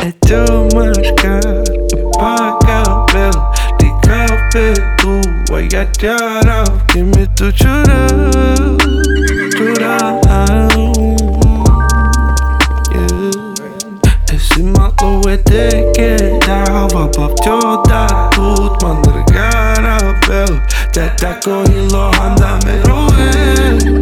É too much caro e paga cabelo de cabelo. I got your love, give me to chorar, chorar. Yeah. Esse malo é de que dá, va pa vťota tut mandar garabel. Teta kohilo handa me rohe.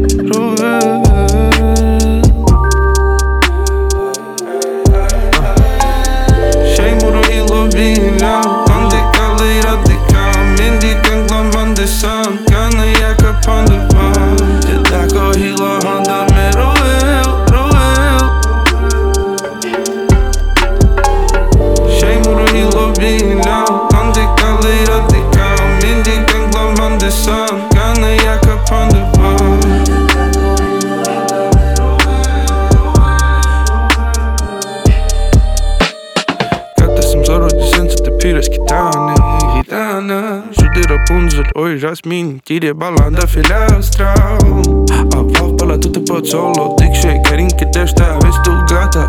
Shejmuro ilo vina, ande kalira dika, mindi kangla mande san, kana jaka pandeva. Teta kohilo handa me rohe. Shejmuro ilo vina, ande kalira dika, mindi kangla mande san, kana jaka pandeva. Te pyres gitana Shuti Rapunzel, oj Jasmin Tire balanda filastral Avav pala tu te pot solo Dik shake, karin ke deshta Već tu gata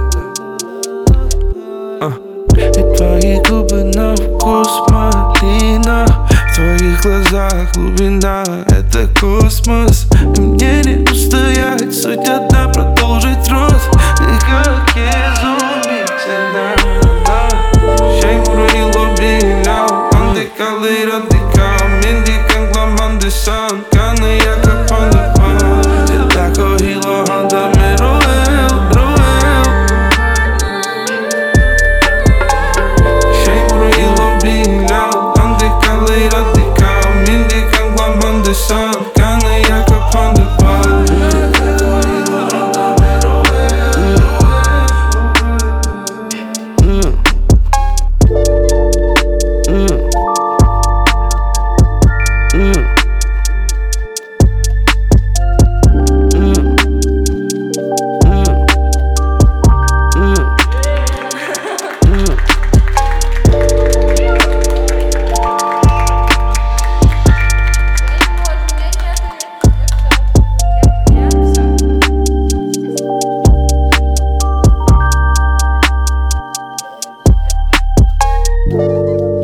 И твои губы на вкус малина В твоих глазах глубина Это космос И мне не устоять Суть одна, продолжить рост И как изумительно Shejmuro ilo vina, ande kalira dika, mindi kangla mande san, kana jaka pandeva. Teta kohilo handa me rohel. Shejmuro ilo vina, ande kalira dika, mindi kangla mande san, kana jaka pandeva.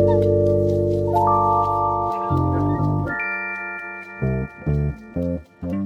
Thank you.